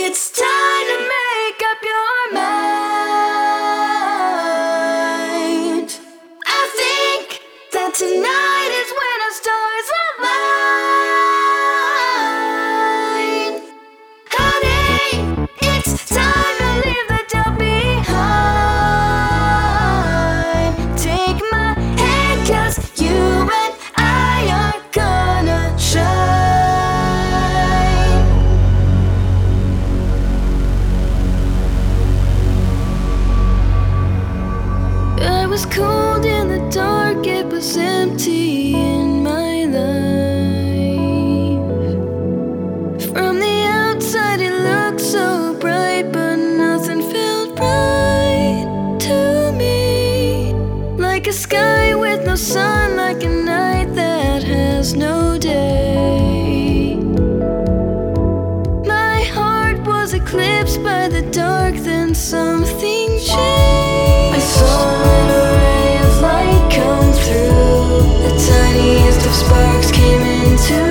It's time to make up your mind. I think that tonight is when our stars align. Honey, it's time to leave the doubt behind. Take my hand, 'cause you and I are gonna shine. I was cold in the dark, it was empty in my life. From the outside it looked so bright, but nothing felt right to me. Like a sky with no sun, like a night that has no day. My heart was eclipsed by the dark, then something changed. I saw a ray of light come through. The tiniest of sparks came into